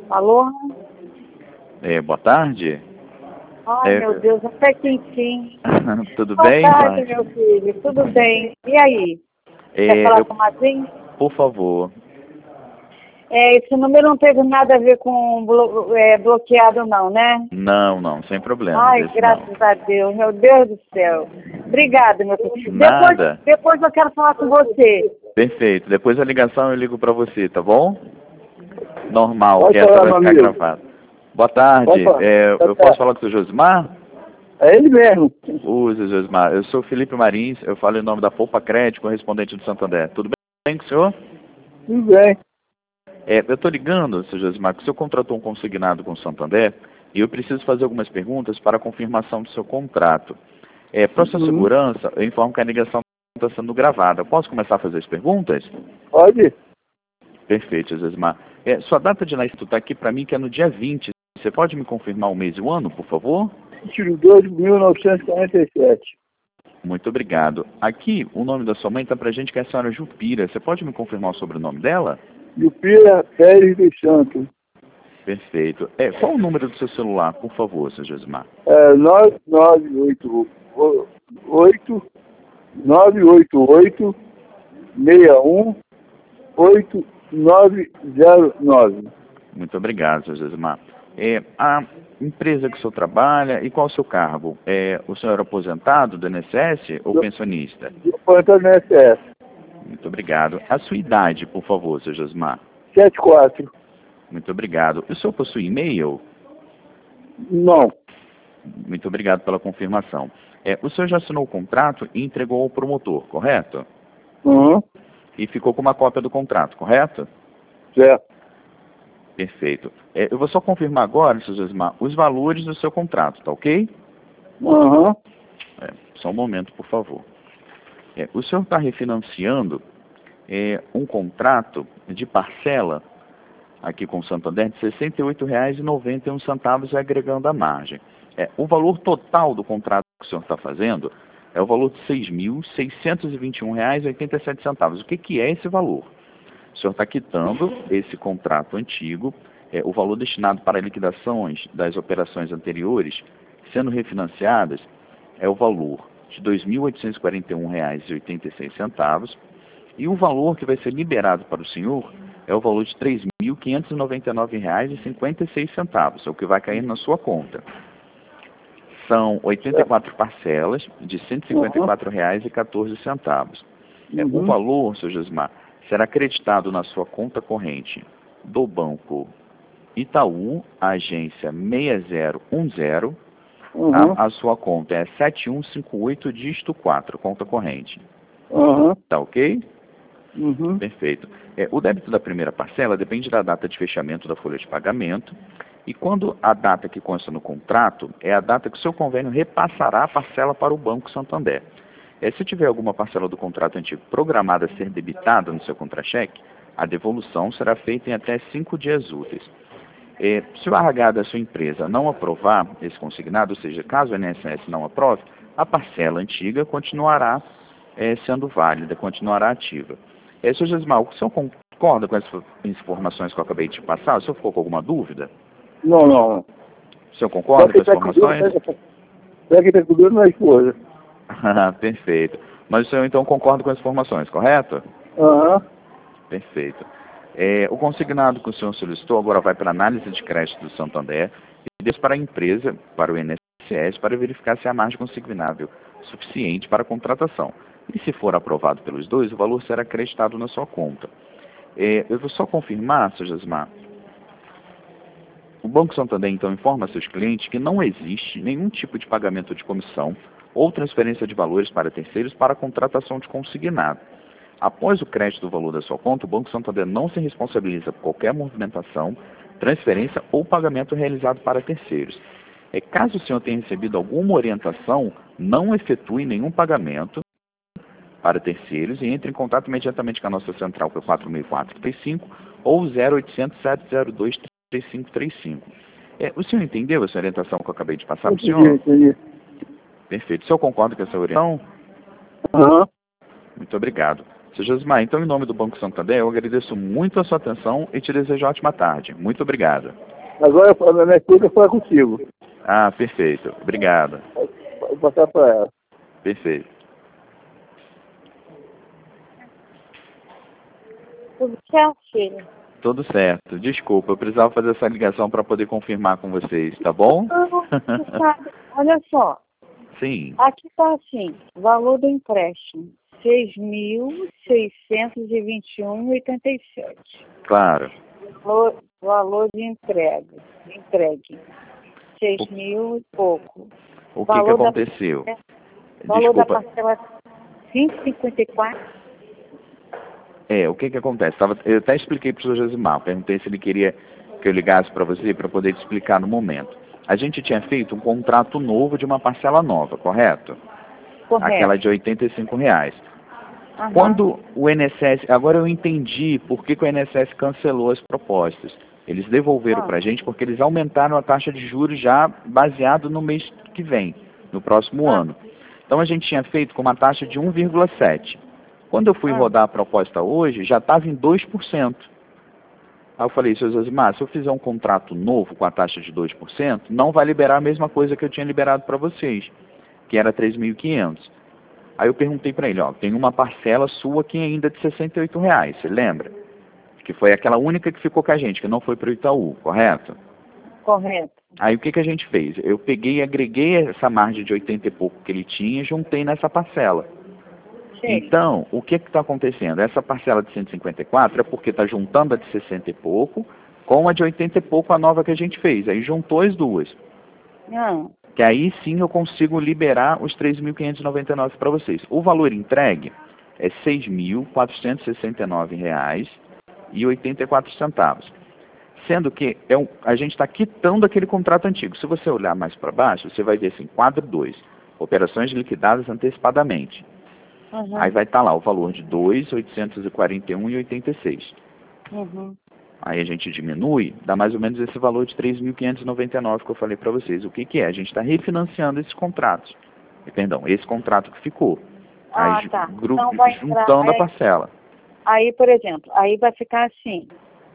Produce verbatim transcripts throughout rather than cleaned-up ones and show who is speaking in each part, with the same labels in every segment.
Speaker 1: Alô?
Speaker 2: É, boa tarde.
Speaker 1: Ai,
Speaker 2: É,
Speaker 1: meu Deus, até que enfim.
Speaker 2: Tudo
Speaker 1: Boa
Speaker 2: bem,
Speaker 1: tarde,
Speaker 2: Fátima?
Speaker 1: meu filho. Tudo bem? E aí?
Speaker 2: É,
Speaker 1: Quer falar
Speaker 2: eu,
Speaker 1: com o Martim?
Speaker 2: por favor.
Speaker 1: É, esse número não teve nada a ver com blo é, bloqueado, não, né?
Speaker 2: Não, não, sem problemas,
Speaker 1: Ai,
Speaker 2: esse não.
Speaker 1: graças a Deus, meu Deus do céu. Obrigada, meu filho. Depois,
Speaker 2: Nada.
Speaker 1: depois eu quero falar com você.
Speaker 2: Perfeito. Depois da ligação eu ligo pra você, tá bom? Normal,
Speaker 3: Pode
Speaker 2: que essa
Speaker 3: falar,
Speaker 2: vai
Speaker 3: meu
Speaker 2: ficar
Speaker 3: amigo.
Speaker 2: gravada. Boa
Speaker 3: Pode
Speaker 2: tarde.
Speaker 3: falar.
Speaker 2: É,
Speaker 3: Tá
Speaker 2: eu posso
Speaker 3: certo.
Speaker 2: falar com o seu Josimar?
Speaker 3: É ele mesmo.
Speaker 2: Ô, seu Josimar, eu sou Felipe Marins, eu falo em nome da Poupa Crédito, correspondente do Santander. Tudo bem com o senhor?
Speaker 3: Tudo bem.
Speaker 2: É, eu estou ligando, seu Josimar, que o senhor contratou um consignado com o Santander e eu preciso fazer algumas perguntas para a confirmação do seu contrato. É, para sua
Speaker 3: Uhum.
Speaker 2: segurança, eu informo que a ligação está sendo gravada. Posso começar a fazer as perguntas?
Speaker 3: Pode?
Speaker 2: Perfeito, seu Josimar. É, sua data de nascimento está aqui para mim, que é no dia vinte. Você pode me confirmar o mês e o ano, por favor?
Speaker 3: vinte e dois de mil novecentos e quarenta e sete.
Speaker 2: Muito obrigado. Aqui, o nome da sua mãe está para a gente, que é a senhora Jupira. Você pode me confirmar o sobrenome dela?
Speaker 3: Jupira Pérez dos Santos.
Speaker 2: Perfeito. É, qual o número do seu celular, por favor, seu Josimar?
Speaker 3: É nove nove oito oito nove oito oito seis um oito nove zero nove.
Speaker 2: Muito obrigado, seu Josimar. É, a empresa que o senhor trabalha e qual o seu cargo? É, o senhor é aposentado do I N S S ou
Speaker 3: Do-
Speaker 2: pensionista?
Speaker 3: Plantão no S S.
Speaker 2: Muito obrigado. A sua idade, por favor, seu Josimar?
Speaker 3: setenta e quatro.
Speaker 2: Muito obrigado. O senhor possui e-mail?
Speaker 3: Não.
Speaker 2: Muito obrigado pela confirmação. É, o senhor já assinou o contrato e entregou ao promotor, correto?
Speaker 3: Uhum.
Speaker 2: E ficou com uma cópia do contrato, correto?
Speaker 3: Certo.
Speaker 2: Perfeito. É, eu vou só confirmar agora, seu Josimar, os valores do seu contrato, tá ok?
Speaker 3: Uhum.
Speaker 2: É, só um momento, por favor. É, o senhor está refinanciando é, um contrato de parcela aqui com o Santander de sessenta e oito reais e noventa e um centavos agregando a margem. É, o valor total do contrato que o senhor está fazendo é o valor de seis mil seiscentos e vinte e um reais e oitenta e sete centavos. O que, que é esse valor? O senhor está quitando esse contrato antigo, é, o valor destinado para liquidações das operações anteriores, sendo refinanciadas, é o valor de dois mil oitocentos e quarenta e um reais e oitenta e seis centavos, e o valor que vai ser liberado para o senhor é o valor de três mil quinhentos e noventa e nove reais e cinquenta e seis centavos, é o que vai cair na sua conta. São oitenta e quatro parcelas de cento e cinquenta e quatro reais e quatorze centavos. É, o
Speaker 3: Uhum.
Speaker 2: valor, seu Josimar, será acreditado na sua conta corrente do Banco Itaú, agência seis zero um zero,
Speaker 3: Uhum.
Speaker 2: tá? A sua conta é sete um cinco oito, dígito quatro, conta corrente.
Speaker 3: Uhum.
Speaker 2: Tá ok?
Speaker 3: Uhum.
Speaker 2: Perfeito. É, o débito da primeira parcela depende da data de fechamento da folha de pagamento, e quando a data que consta no contrato é a data que o seu convênio repassará a parcela para o Banco Santander. É, se tiver alguma parcela do contrato antigo programada a ser debitada no seu contra-cheque, a devolução será feita em até cinco dias úteis. É, se o R H da sua empresa não aprovar esse consignado, ou seja, caso o I N S S não aprove, a parcela antiga continuará é, sendo válida, continuará ativa. É, senhor Josimar, o senhor concorda com essas informações que eu acabei de te passar? O senhor ficou com alguma dúvida?
Speaker 3: Não, não, não.
Speaker 2: O senhor concorda com as
Speaker 3: Só quem tá
Speaker 2: informações?
Speaker 3: cobrindo, só quem tá cobrindo é a esposa.
Speaker 2: Perfeito. Mas o senhor então concorda com as informações, correto?
Speaker 3: Aham.
Speaker 2: Perfeito. É, o consignado que o senhor solicitou agora vai para a análise de crédito do Santander e depois para a empresa, para o I N S S, para verificar se há margem consignável suficiente para a contratação. E se for aprovado pelos dois, o valor será acreditado na sua conta. É, eu vou só confirmar, senhor Josimar. O Banco Santander, então, informa a seus clientes que não existe nenhum tipo de pagamento de comissão ou transferência de valores para terceiros para a contratação de consignado. Após o crédito do valor da sua conta, o Banco Santander não se responsabiliza por qualquer movimentação, transferência ou pagamento realizado para terceiros. É, caso o senhor tenha recebido alguma orientação, não efetue nenhum pagamento para terceiros e entre em contato imediatamente com a nossa central pelo quatro mil e quatro, trinta e cinco ou zero oitocentos, sete zero dois, três cinco três cinco. É, o senhor entendeu essa orientação que eu acabei de passar para o senhor?
Speaker 3: Entendi, entendi.
Speaker 2: Perfeito. O senhor concorda com essa orientação?
Speaker 3: Aham.
Speaker 2: Muito obrigado. Seu Josimar, então, em nome do Banco Santander, eu agradeço muito a sua atenção e te desejo uma ótima tarde. Muito obrigado.
Speaker 3: Agora a minha esposa fala contigo.
Speaker 2: Ah, perfeito. Obrigado.
Speaker 3: Vou passar para ela.
Speaker 2: Perfeito.
Speaker 1: Tudo certo, filho?
Speaker 2: Tudo certo. Desculpa, eu precisava fazer essa ligação para poder confirmar com vocês, tá bom?
Speaker 1: Não, você sabe, olha só,
Speaker 2: Sim.
Speaker 1: aqui está assim, valor do empréstimo, seis mil seiscentos e vinte e um vírgula oitenta e sete.
Speaker 2: Claro.
Speaker 1: Valor, valor de entrega, de entregue, seis mil e pouco.
Speaker 2: O que, que
Speaker 1: Valor da-
Speaker 2: aconteceu?
Speaker 1: Valor
Speaker 2: Desculpa.
Speaker 1: da parcela cinco vírgula cinquenta e quatro.
Speaker 2: É, o que que acontece? Tava, eu até expliquei para o senhor Josimar, perguntei se ele queria que eu ligasse para você para poder te explicar no momento. A gente tinha feito um contrato novo de uma parcela nova, correto?
Speaker 1: Correto.
Speaker 2: Aquela de oitenta e cinco reais.
Speaker 1: Aham.
Speaker 2: Quando o I N S S, agora eu entendi por que, que o I N S S cancelou as propostas. Eles devolveram
Speaker 1: Ah.
Speaker 2: para a gente porque eles aumentaram a taxa de juros já baseado no mês que vem, no próximo
Speaker 1: Ah.
Speaker 2: ano. Então a gente tinha feito com uma taxa de um vírgula sete. Quando eu fui
Speaker 1: Ah.
Speaker 2: rodar a proposta hoje, já estava em dois por cento. Aí eu falei, seu Josimar, se eu fizer um contrato novo com a taxa de dois por cento, não vai liberar a mesma coisa que eu tinha liberado para vocês, que era três mil e quinhentos. Aí eu perguntei para ele, ó, tem uma parcela sua aqui ainda de sessenta e oito reais, você lembra? Que foi aquela única que ficou com a gente, que não foi para o Itaú, correto?
Speaker 1: Correto.
Speaker 2: Aí o que, que a gente fez? Eu peguei e agreguei essa margem de oitenta e pouco que ele tinha e juntei nessa parcela.
Speaker 1: Sei.
Speaker 2: Então, o que está acontecendo? Essa parcela de cento e cinquenta e quatro é porque está juntando a de sessenta e pouco com a de oitenta e pouco, a nova que a gente fez. Aí juntou as duas.
Speaker 1: Não.
Speaker 2: Que aí sim eu consigo liberar os três mil quinhentos e noventa e nove para vocês. O valor entregue é seis mil quatrocentos e sessenta e nove reais e oitenta e quatro centavos. Sendo que é um, a gente está quitando aquele contrato antigo. Se você olhar mais para baixo, você vai ver assim, quadro dois, operações liquidadas antecipadamente.
Speaker 1: Uhum.
Speaker 2: Aí vai estar lá o valor de dois mil oitocentos e quarenta e um reais e oitenta e seis centavos.
Speaker 1: Uhum.
Speaker 2: Aí a gente diminui, dá mais ou menos esse valor de três mil quinhentos e noventa e nove que eu falei para vocês. O que, que é? A gente está refinanciando esses contratos. Perdão, esse contrato que ficou.
Speaker 1: Ah,
Speaker 2: Aí,
Speaker 1: tá.
Speaker 2: gru-
Speaker 1: Então vai entrar-
Speaker 2: juntando a
Speaker 1: aí-
Speaker 2: parcela.
Speaker 1: Aí, por exemplo, aí vai ficar assim,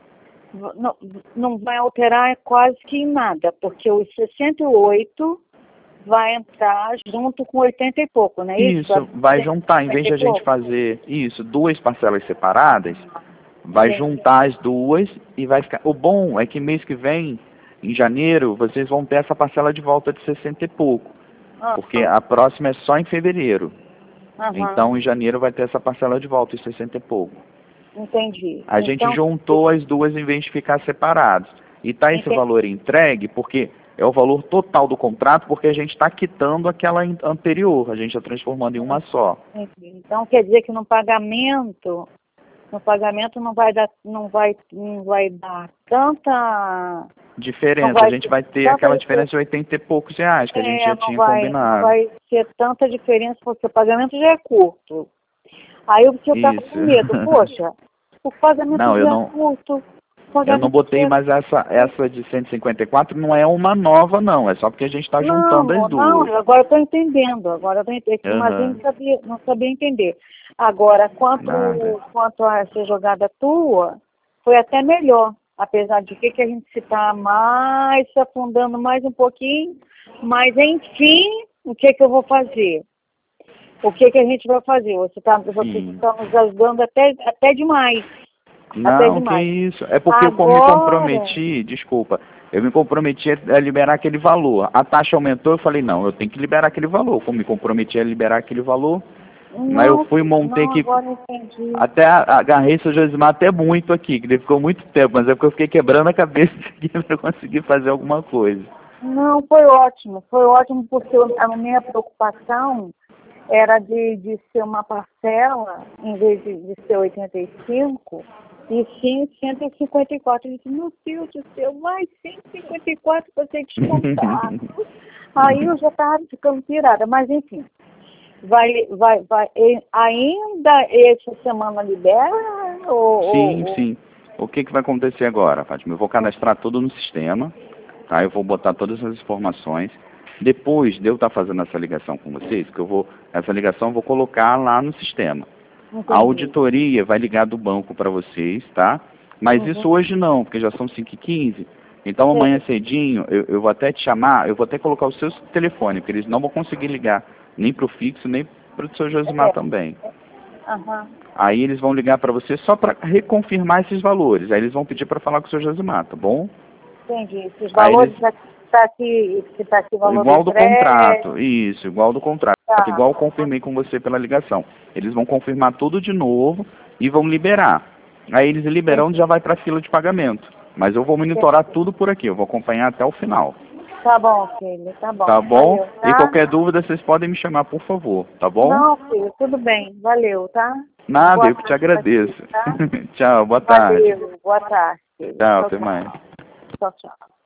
Speaker 1: v- não, não vai alterar quase que em nada, porque os sessenta e oito vai entrar junto com oitenta e pouco, não é isso?
Speaker 2: Isso, vai juntar, em vez de a gente fazer isso, duas parcelas separadas, vai
Speaker 1: Sim.
Speaker 2: juntar as duas e vai ficar. O bom é que mês que vem, em janeiro, vocês vão ter essa parcela de volta de sessenta e pouco,
Speaker 1: Ah,
Speaker 2: porque a próxima é só em fevereiro.
Speaker 1: aham,
Speaker 2: Então, em janeiro vai ter essa parcela de volta, de sessenta e pouco.
Speaker 1: entendi.
Speaker 2: A gente
Speaker 1: Então,
Speaker 2: juntou as duas em vez de ficar separados. E está esse
Speaker 1: Entendi.
Speaker 2: valor entregue porque é o valor total do contrato, porque a gente está quitando aquela in- anterior, a gente está transformando em uma só.
Speaker 1: entendi. Então quer dizer que no pagamento, no pagamento não vai dar, não vai, não vai dar tanta
Speaker 2: Diferença,
Speaker 1: Não vai
Speaker 2: a gente vai ter
Speaker 1: tanta
Speaker 2: aquela
Speaker 1: diferença.
Speaker 2: diferença de oitenta e poucos reais que a gente
Speaker 1: É,
Speaker 2: já
Speaker 1: não
Speaker 2: tinha
Speaker 1: vai,
Speaker 2: combinado.
Speaker 1: Não vai ser tanta diferença, porque o pagamento já é curto. Aí eu estava
Speaker 2: Isso.
Speaker 1: com medo, poxa, o pagamento
Speaker 2: Não,
Speaker 1: já
Speaker 2: eu
Speaker 1: é
Speaker 2: não-
Speaker 1: curto. o
Speaker 2: Eu não
Speaker 1: pagamento
Speaker 2: botei
Speaker 1: já é-
Speaker 2: mais essa, essa de cento e cinquenta e quatro, não é uma nova não, é só porque a gente está juntando
Speaker 1: não,
Speaker 2: as duas.
Speaker 1: Não, agora eu estou entendendo, agora eu tô entendendo, mas eu
Speaker 2: Aham.
Speaker 1: não sabia, não sabia entender. Agora, quanto,
Speaker 2: Nada.
Speaker 1: quanto a essa jogada tua, foi até melhor, apesar de que, que a gente se está mais se afundando mais um pouquinho, mas enfim, o que que eu vou fazer? O que que a gente vai fazer? Você está você
Speaker 2: Sim.
Speaker 1: tá nos ajudando até, até demais. Até
Speaker 2: Não, que
Speaker 1: demais.
Speaker 2: isso. É porque eu me
Speaker 1: Agora-
Speaker 2: comprometi, desculpa, eu me comprometi a liberar aquele valor. A taxa aumentou, eu falei, não, eu tenho que liberar aquele valor. Como me comprometi a liberar aquele valor, mas eu fui montei
Speaker 1: não,
Speaker 2: aqui,
Speaker 1: agora eu entendi.
Speaker 2: até a- agarrei seu Josimar até muito aqui, que ele ficou muito tempo, mas é porque eu fiquei quebrando a cabeça aqui para conseguir fazer alguma coisa.
Speaker 1: Não, foi ótimo, foi ótimo porque eu- a minha preocupação era de, de ser uma parcela, em vez de, de ser oitenta e cinco, e sim cento e cinquenta e quatro. Eu disse, meu Deus do céu, mais cento e cinquenta e quatro para ser descontado. Aí eu já estava ficando pirada, mas enfim, vai, vai, vai, e- ainda essa semana libera? Ou,
Speaker 2: Sim,
Speaker 1: ou-
Speaker 2: sim. O que, que vai acontecer agora, Fátima? Eu vou cadastrar tudo no sistema, tá? Eu vou botar todas as informações. Depois de eu estar fazendo essa ligação com vocês, que eu vou, essa ligação eu vou colocar lá no sistema.
Speaker 1: Entendi.
Speaker 2: A auditoria vai ligar do banco para vocês, tá? Mas
Speaker 1: Uhum.
Speaker 2: isso hoje não, porque já são cinco e quinze. Então
Speaker 1: Sim.
Speaker 2: amanhã cedinho eu, eu vou até te chamar, eu vou até colocar o seu telefone, porque eles não vão conseguir ligar nem para o fixo, nem para o seu Josimar
Speaker 1: É.
Speaker 2: também.
Speaker 1: Aham.
Speaker 2: Aí eles vão ligar para você só para reconfirmar esses valores. Aí eles vão pedir para falar com o seu Josimar, tá bom?
Speaker 1: Entendi. Esses
Speaker 2: Aí
Speaker 1: valores
Speaker 2: eles-
Speaker 1: tá, tá aqui, que tá aqui o valor
Speaker 2: Igual do
Speaker 1: crédito.
Speaker 2: contrato, isso, igual do contrato.
Speaker 1: Tá.
Speaker 2: Igual eu confirmei com você pela ligação. Eles vão confirmar tudo de novo e vão liberar. Aí eles liberando já vai para a fila de pagamento. Mas eu vou monitorar tudo por aqui, eu vou acompanhar até o final.
Speaker 1: Tá bom, filho, tá bom.
Speaker 2: Tá bom?
Speaker 1: Valeu,
Speaker 2: E
Speaker 1: tá?
Speaker 2: qualquer dúvida vocês podem me chamar, por favor, tá bom?
Speaker 1: Não, filho, tudo bem. Valeu, tá?
Speaker 2: Nada,
Speaker 1: Boa
Speaker 2: eu que te
Speaker 1: tarde pra
Speaker 2: agradeço.
Speaker 1: ti, tá?
Speaker 2: Tchau, boa tarde.
Speaker 1: Valeu, boa tarde. filho.
Speaker 2: Tchau, até mais.
Speaker 1: Tchau, tchau.